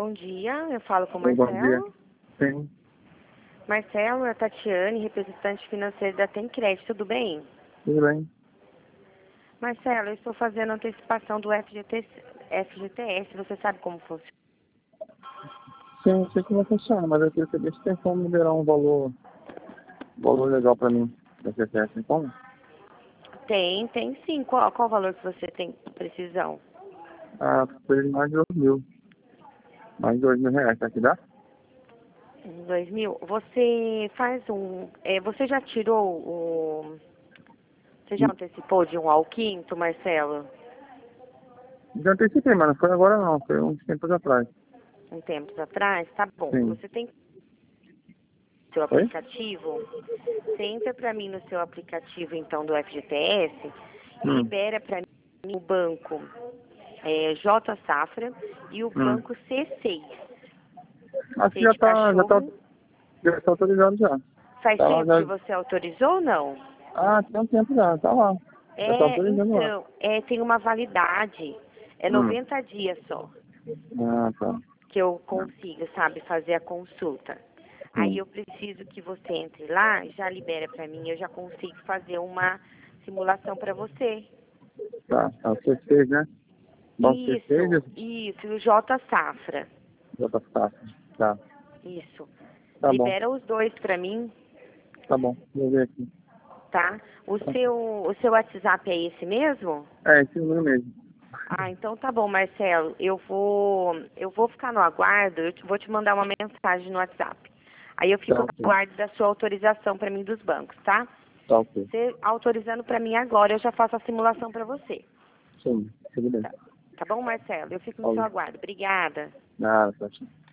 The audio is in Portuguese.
Bom dia, eu falo com o Bom dia. Marcelo. Sim, Marcelo, é a Tatiane, representante financeira da Tem Crédito, tudo bem? tudo bem. Marcelo, eu estou fazendo antecipação do FGTS, você sabe como funciona? Sim, sei como funciona, mas eu queria saber se tem como liberar um valor legal pra mim da CPF, tem como? Tem sim. Qual o valor que você tem precisão? Ah, foi mais de 2.000. Mais de R$ 2.000, tá que dá? 2.000? Você faz você já tirou Você já antecipou de 1 ao 5º, Marcelo? Já antecipei, mas não foi agora não, foi uns tempos atrás. Um tempo atrás? Tá bom. Sim. Você tem seu Oi? aplicativo? Você entra para mim no seu aplicativo, então, do FGTS e Hum. libera para mim o banco J Safra e o banco C6. Acho que C de cachorro. já tá autorizado já. Faz Tá lá tempo que já. você autorizou ou não? Tem um tempo já, tá lá. Já tá autorizando lá. Então, tem uma validade. É Hum. 90 dias só Tá. que eu consigo, sabe, fazer a consulta. Aí Sim. eu preciso que você entre lá, já libera para mim, eu já consigo fazer uma simulação para você. Tá o C6, né? Bom, Isso, C6 isso, o J Safra. já tá fácil. Tá. Isso. Tá bom. Libera os dois para mim, Tá bom. Vou ver aqui. tá? O seu WhatsApp é esse mesmo? É, esse número mesmo. Ah, então tá bom, Marcelo. Eu vou ficar no aguardo, vou te mandar uma mensagem no WhatsApp. Aí eu fico Tá no ok. aguardo da sua autorização para mim dos bancos, tá? Tá ok. Você autorizando para mim agora, eu já faço a simulação para você. Sim, tudo bem. Tá bom, Marcelo? Eu fico no seu Falou. aguardo. Obrigada. Nada, tá.